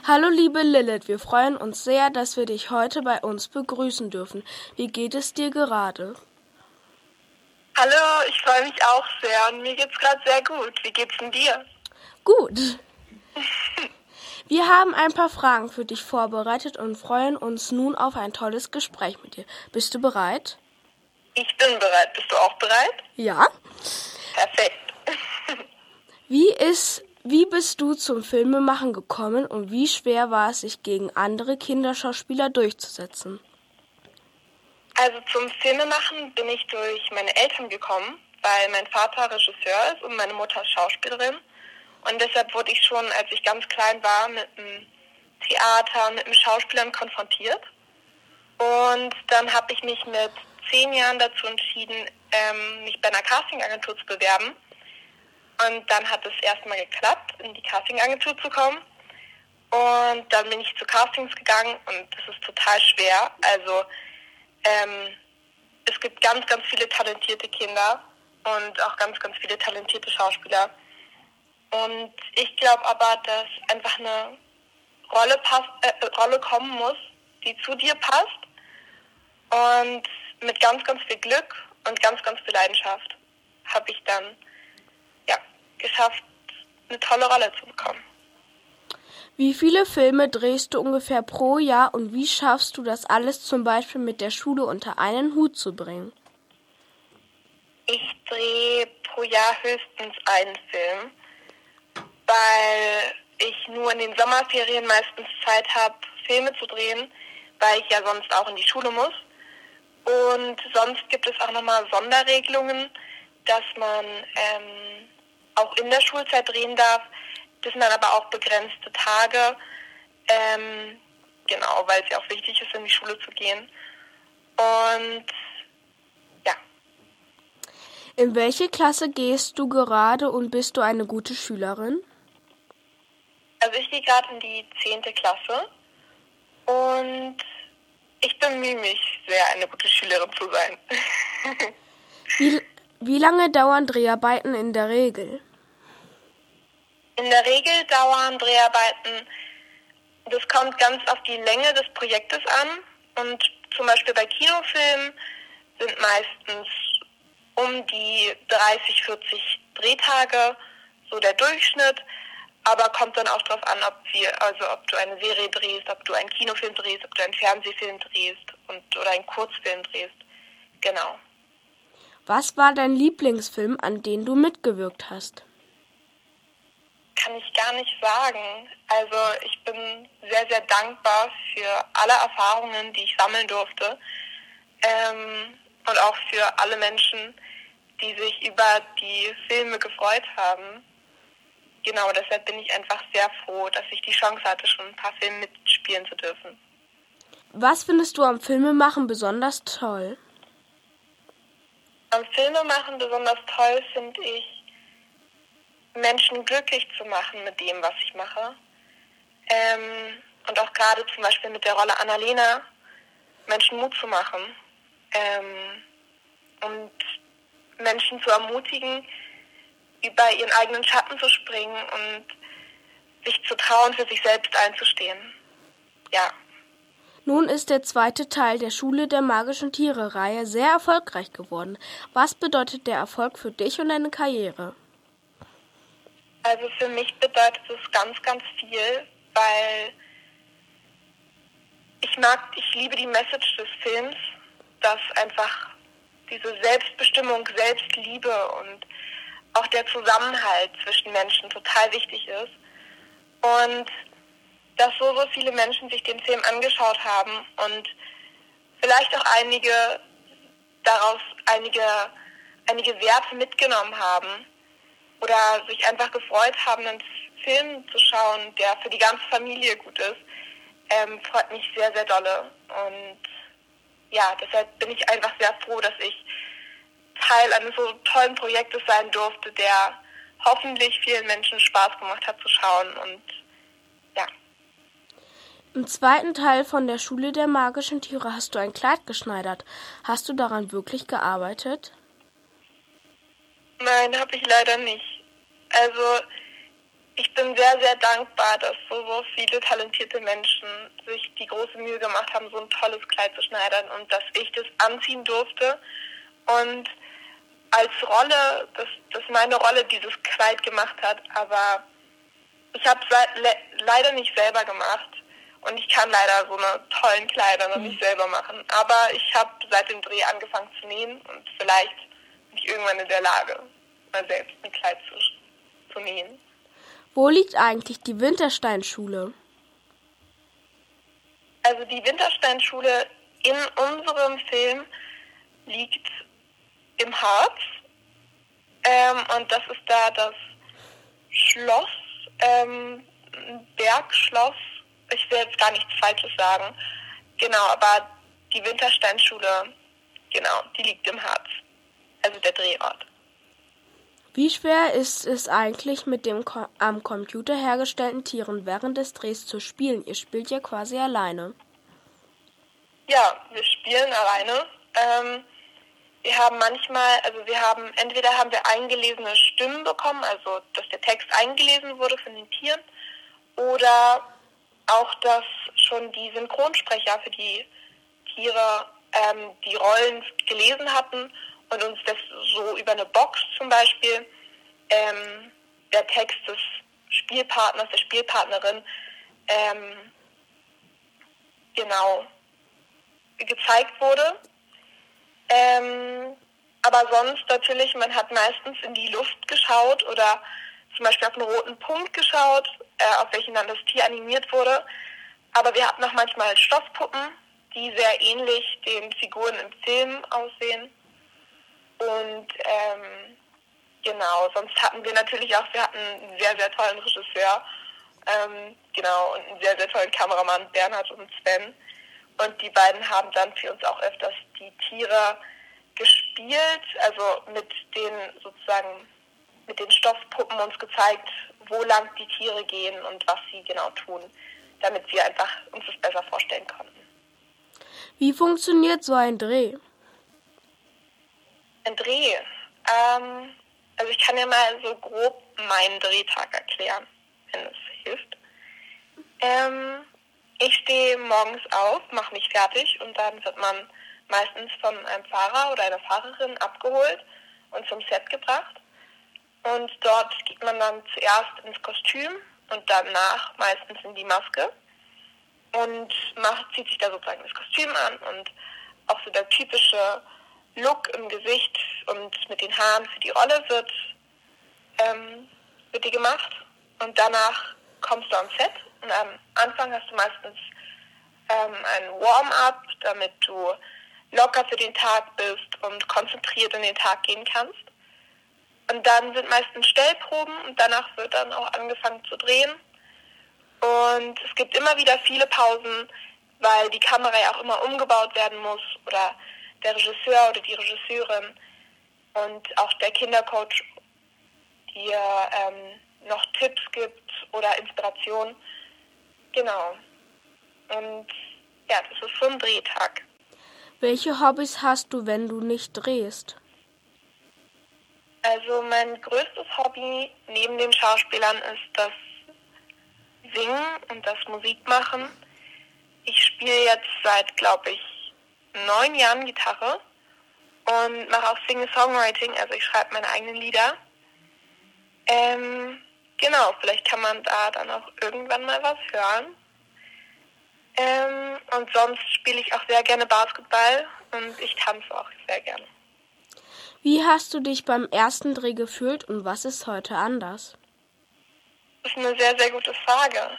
Hallo liebe Lilith, wir freuen uns sehr, dass wir dich heute bei uns begrüßen dürfen. Wie geht es dir gerade? Hallo, ich freue mich auch sehr und mir geht's gerade sehr gut. Wie geht's denn dir? Gut. Wir haben ein paar Fragen für dich vorbereitet und freuen uns nun auf ein tolles Gespräch mit dir. Bist du bereit? Ich bin bereit. Bist du auch bereit? Ja. Perfekt. Wie bist du zum Filmemachen gekommen und wie schwer war es, sich gegen andere Kinderschauspieler durchzusetzen? Also zum Filmemachen bin ich durch meine Eltern gekommen, weil mein Vater Regisseur ist und meine Mutter Schauspielerin. Und deshalb wurde ich schon, als ich ganz klein war, mit dem Theater, mit dem Schauspielern konfrontiert. Und dann habe ich mich mit 10 Jahren dazu entschieden, mich bei einer Castingagentur zu bewerben. Und dann hat es erstmal geklappt, in die Castingagentur zu kommen. Und dann bin ich zu Castings gegangen und das ist total schwer. Also es gibt ganz, ganz viele talentierte Kinder und auch ganz, ganz viele talentierte Schauspieler. Und ich glaube aber, dass einfach eine Rolle kommen muss, die zu dir passt. Und mit ganz, ganz viel Glück und ganz, ganz viel Leidenschaft habe ich dann geschafft, eine tolle Rolle zu bekommen. Wie viele Filme drehst du ungefähr pro Jahr und wie schaffst du das alles zum Beispiel mit der Schule unter einen Hut zu bringen? Ich drehe pro Jahr höchstens einen Film, weil ich nur in den Sommerferien meistens Zeit habe, Filme zu drehen, weil ich ja sonst auch in die Schule muss. Und sonst gibt es auch nochmal Sonderregelungen, dass man auch in der Schulzeit drehen darf. Das sind dann aber auch begrenzte Tage, genau, weil es ja auch wichtig ist, in die Schule zu gehen. Und ja. In welche Klasse gehst du gerade und bist du eine gute Schülerin? Also ich gehe gerade in die 10. Klasse und ich bemühe mich sehr, eine gute Schülerin zu sein. Wie lange dauern Dreharbeiten in der Regel? In der Regel dauern Dreharbeiten, das kommt ganz auf die Länge des Projektes an. Und zum Beispiel bei Kinofilmen sind meistens um die 30, 40 Drehtage, so der Durchschnitt. Aber kommt dann auch darauf an, ob du eine Serie drehst, ob du einen Kinofilm drehst, ob du einen Fernsehfilm drehst oder einen Kurzfilm drehst. Genau. Was war dein Lieblingsfilm, an dem du mitgewirkt hast? Kann ich gar nicht sagen. Also ich bin sehr, sehr dankbar für alle Erfahrungen, die ich sammeln durfte. Und auch für alle Menschen, die sich über die Filme gefreut haben. Genau, deshalb bin ich einfach sehr froh, dass ich die Chance hatte, schon ein paar Filme mitspielen zu dürfen. Was findest du am Filmemachen besonders toll? Am Filmemachen besonders toll finde ich, Menschen glücklich zu machen mit dem, was ich mache. Und auch gerade zum Beispiel mit der Rolle Annalena, Menschen Mut zu machen. Und Menschen zu ermutigen, über ihren eigenen Schatten zu springen und sich zu trauen, für sich selbst einzustehen. Ja. Nun ist der zweite Teil der Schule der magischen Tiere-Reihe sehr erfolgreich geworden. Was bedeutet der Erfolg für dich und deine Karriere? Also für mich bedeutet es ganz, ganz viel, weil ich liebe die Message des Films, dass einfach diese Selbstbestimmung, Selbstliebe und auch der Zusammenhalt zwischen Menschen total wichtig ist. Und dass so viele Menschen sich den Film angeschaut haben und vielleicht auch einige daraus einige Werte mitgenommen haben oder sich einfach gefreut haben, einen Film zu schauen, der für die ganze Familie gut ist, freut mich sehr, sehr dolle. Und ja, deshalb bin ich einfach sehr froh, dass ich Teil eines so tollen Projektes sein durfte, der hoffentlich vielen Menschen Spaß gemacht hat zu schauen. Und ja. Im zweiten Teil von der Schule der magischen Tiere hast du ein Kleid geschneidert. Hast du daran wirklich gearbeitet? Nein, habe ich leider nicht. Also Ich bin sehr, sehr dankbar, dass so viele talentierte Menschen sich die große Mühe gemacht haben, so ein tolles Kleid zu schneidern und dass ich das anziehen durfte. Und als Rolle, dass meine Rolle dieses Kleid gemacht hat, aber ich habe es leider nicht selber gemacht und ich kann leider so eine tollen Kleider noch nicht selber machen. Aber ich habe seit dem Dreh angefangen zu nähen und vielleicht bin ich irgendwann in der Lage, mal selbst ein Kleid zu nähen. Wo liegt eigentlich die Wintersteinschule? Also die Wintersteinschule in unserem Film liegt im Harz. Und das ist da das Schloss, Bergschloss. Ich will jetzt gar nichts Falsches sagen. Genau, aber die Wintersteinschule, genau, die liegt im Harz. Also der Drehort. Wie schwer ist es eigentlich, mit dem am Computer hergestellten Tieren während des Drehs zu spielen? Ihr spielt ja quasi alleine. Ja, wir spielen alleine. Entweder haben wir eingelesene Stimmen bekommen, also dass der Text eingelesen wurde von den Tieren, oder auch, dass schon die Synchronsprecher für die Tiere die Rollen gelesen hatten und uns das so über eine Box zum Beispiel der Text des Spielpartners, der Spielpartnerin genau gezeigt wurde. Aber sonst natürlich, man hat meistens in die Luft geschaut oder zum Beispiel auf einen roten Punkt geschaut, auf welchen dann das Tier animiert wurde. Aber wir hatten auch manchmal Stoffpuppen, die sehr ähnlich den Figuren im Film aussehen. Und genau, sonst hatten wir natürlich auch, wir hatten einen sehr, sehr tollen Regisseur, genau, und einen sehr, sehr tollen Kameramann, Bernhard und Sven. Und die beiden haben dann für uns auch öfters die Tiere gespielt, also mit den Stoffpuppen uns gezeigt, wo lang die Tiere gehen und was sie genau tun, damit wir einfach uns das besser vorstellen konnten. Wie funktioniert so ein Dreh? Ein Dreh? Also ich kann ja mal so grob meinen Drehtag erklären, wenn es hilft. Ich stehe morgens auf, mache mich fertig und dann wird man meistens von einem Fahrer oder einer Fahrerin abgeholt und zum Set gebracht. Und dort geht man dann zuerst ins Kostüm und danach meistens in die Maske und zieht sich da sozusagen das Kostüm an und auch so der typische Look im Gesicht und mit den Haaren für die Rolle wird die gemacht. Und danach kommst du ans Set und am Anfang hast du meistens ein Warm-up, damit du locker für den Tag bist und konzentriert in den Tag gehen kannst. Und dann sind meistens Stellproben und danach wird dann auch angefangen zu drehen. Und es gibt immer wieder viele Pausen, weil die Kamera ja auch immer umgebaut werden muss oder der Regisseur oder die Regisseurin und auch der Kindercoach dir noch Tipps gibt oder Inspiration. Genau. Und ja, das ist so ein Drehtag. Welche Hobbys hast du, wenn du nicht drehst? Also mein größtes Hobby neben den Schauspielern ist das Singen und das Musikmachen. Ich spiele jetzt seit, glaube ich, 9 Jahren Gitarre und mache auch Singer-Songwriting, also ich schreibe meine eigenen Lieder. Genau, vielleicht kann man da dann auch irgendwann mal was hören. Und sonst spiele ich auch sehr gerne Basketball und ich tanze auch sehr gerne. Wie hast du dich beim ersten Dreh gefühlt und was ist heute anders? Das ist eine sehr, sehr gute Frage.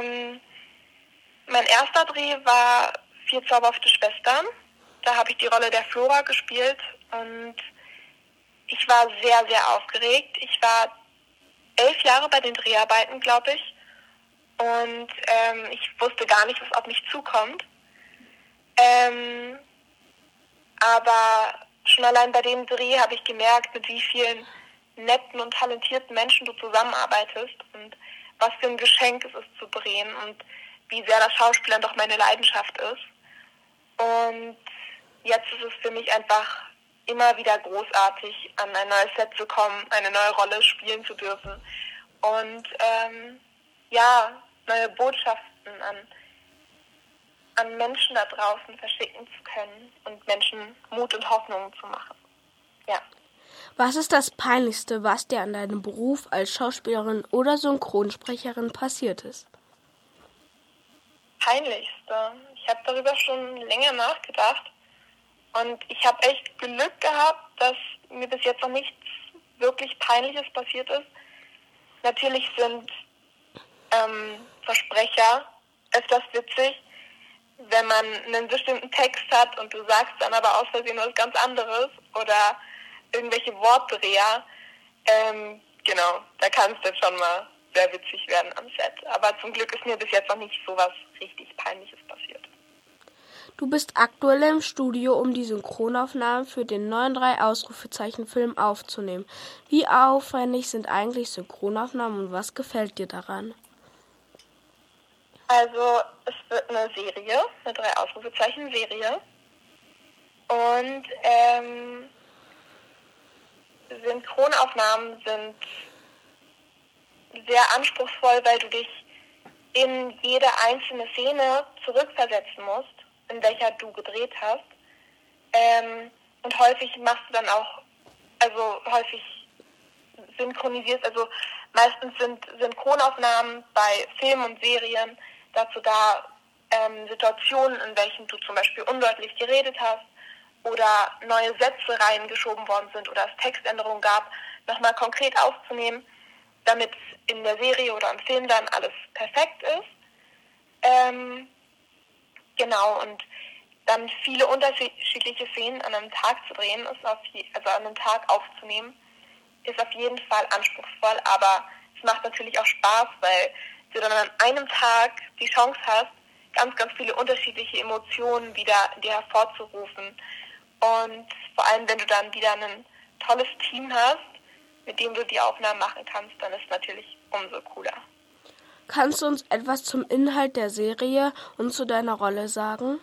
Mein erster Dreh war 4 zauberhafte Schwestern. Da habe ich die Rolle der Flora gespielt und ich war sehr, sehr aufgeregt. Ich war 11 Jahre bei den Dreharbeiten, glaube ich. Und ich wusste gar nicht, was auf mich zukommt. Aber schon allein bei dem Dreh habe ich gemerkt, mit wie vielen netten und talentierten Menschen du zusammenarbeitest und was für ein Geschenk es ist zu drehen und wie sehr das Schauspielern doch meine Leidenschaft ist. Und jetzt ist es für mich einfach immer wieder großartig, an ein neues Set zu kommen, eine neue Rolle spielen zu dürfen und neue Botschaften an Menschen da draußen verschicken zu können und Menschen Mut und Hoffnung zu machen. Ja. Was ist das Peinlichste, was dir an deinem Beruf als Schauspielerin oder Synchronsprecherin passiert ist? Peinlichste? Ich habe darüber schon länger nachgedacht und ich habe echt Glück gehabt, dass mir bis jetzt noch nichts wirklich Peinliches passiert ist. Natürlich sind Versprecher öfters witzig, wenn man einen bestimmten Text hat und du sagst dann aber aus Versehen was ganz anderes oder irgendwelche Wortdreher. Genau, da kann es dann schon mal sehr witzig werden am Set. Aber zum Glück ist mir bis jetzt noch nicht so was richtig Peinliches passiert. Du bist aktuell im Studio, um die Synchronaufnahmen für den neuen 3-Ausrufezeichen-Film aufzunehmen. Wie aufwendig sind eigentlich Synchronaufnahmen und was gefällt dir daran? Also es wird eine Serie, eine 3-Ausrufezeichen-Serie. Und Synchronaufnahmen sind sehr anspruchsvoll, weil du dich in jede einzelne Szene zurückversetzen musst, in welcher du gedreht hast. Und häufig machst du dann auch, häufig synchronisierst, also meistens sind Synchronaufnahmen bei Filmen und Serien dazu da, Situationen, in welchen du zum Beispiel undeutlich geredet hast oder neue Sätze reingeschoben worden sind oder es Textänderungen gab, nochmal konkret aufzunehmen, damit in der Serie oder im Film dann alles perfekt ist. Genau, und dann viele unterschiedliche Szenen an einem Tag zu drehen, an einem Tag aufzunehmen, ist auf jeden Fall anspruchsvoll, aber es macht natürlich auch Spaß, weil du dann an einem Tag die Chance hast, ganz, ganz viele unterschiedliche Emotionen wieder in dir hervorzurufen. Und vor allem, wenn du dann wieder ein tolles Team hast, mit dem du die Aufnahmen machen kannst, dann ist es natürlich umso cooler. Kannst du uns etwas zum Inhalt der Serie und zu deiner Rolle sagen?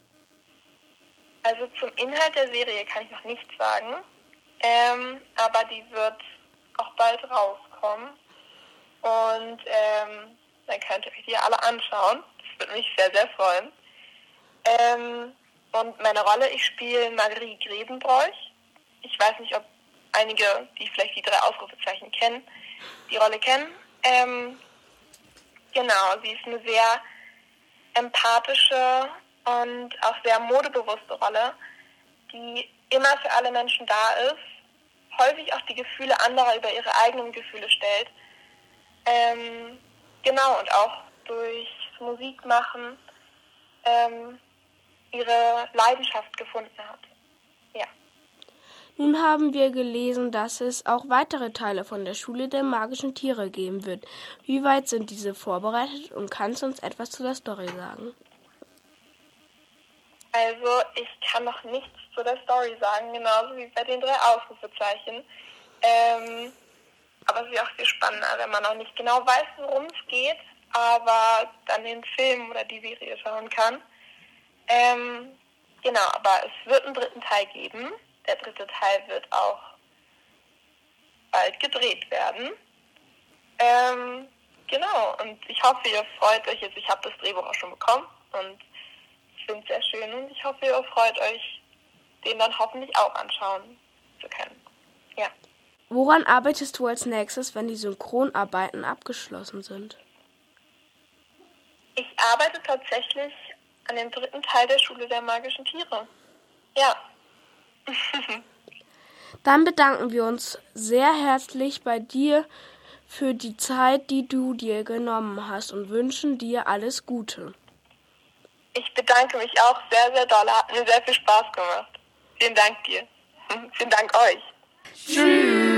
Also zum Inhalt der Serie kann ich noch nichts sagen, aber die wird auch bald rauskommen. Und dann könnt ihr euch die alle anschauen. Das würde mich sehr, sehr freuen. Und meine Rolle, ich spiele Marie Grevenbroich. Ich weiß nicht, ob einige, die vielleicht die 3 Ausrufezeichen kennen, die Rolle kennen. Genau, sie ist eine sehr empathische und auch sehr modebewusste Rolle, die immer für alle Menschen da ist, häufig auch die Gefühle anderer über ihre eigenen Gefühle stellt. Genau, und auch durch Musikmachen ihre Leidenschaft gefunden hat. Ja. Nun haben wir gelesen, dass es auch weitere Teile von der Schule der magischen Tiere geben wird. Wie weit sind diese vorbereitet und kannst du uns etwas zu der Story sagen? Also ich kann noch nichts zu der Story sagen, genauso wie bei den 3 Ausrufezeichen. Aber es ist auch viel spannender, wenn man noch nicht genau weiß, worum es geht, aber dann den Film oder die Serie schauen kann. Genau, aber es wird einen 3. Teil geben. Der 3. Teil wird auch bald gedreht werden. Genau, und ich hoffe, ihr freut euch jetzt. Ich habe das Drehbuch auch schon bekommen und ich finde es sehr schön und ich hoffe, ihr freut euch, den dann hoffentlich auch anschauen zu können. Ja. Woran arbeitest du als nächstes, wenn die Synchronarbeiten abgeschlossen sind? Ich arbeite tatsächlich an dem 3. Teil der Schule der magischen Tiere. Ja. Dann bedanken wir uns sehr herzlich bei dir für die Zeit, die du dir genommen hast und wünschen dir alles Gute. Ich bedanke mich auch sehr, sehr doll. Hat mir sehr viel Spaß gemacht. Vielen Dank dir. Vielen Dank euch. Tschüss.